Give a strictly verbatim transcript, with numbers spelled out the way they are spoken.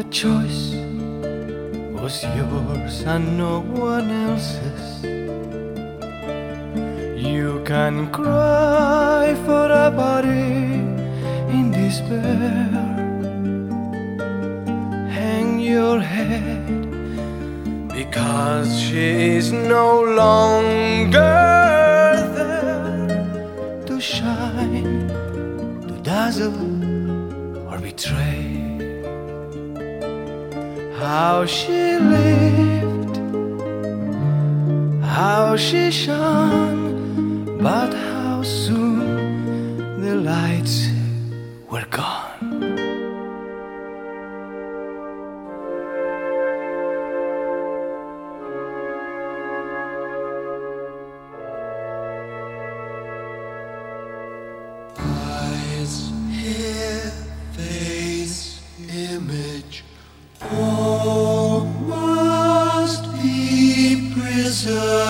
choice was yours and no one else's. You can cry for a body in despair. Hang your head because she is no longer there to shine, to dazzle or betray. How she lived, how she shone, but how soon the lights were gone. Eyes, hair, face, image, all must be preserved.